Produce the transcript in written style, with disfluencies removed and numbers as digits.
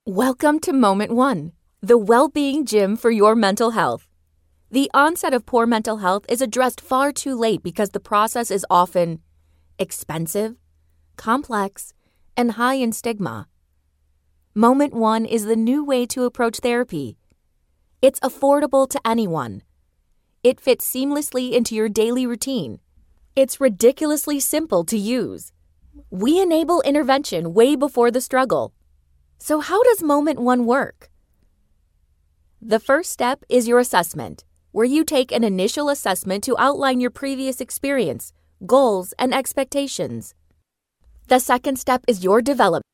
Welcome to Moment One, the well-being gym for your mental health. The onset of poor mental health is addressed far too late because the process is often expensive, complex, and high in stigma. Moment One is the new way to approach therapy. It's affordable to anyone. It fits seamlessly into your daily routine. It's ridiculously simple to use. We enable intervention way before the struggle. So how does Moment One work? The first step is your assessment, where you take an initial assessment to outline your previous experience, goals, and expectations. The second step is your development.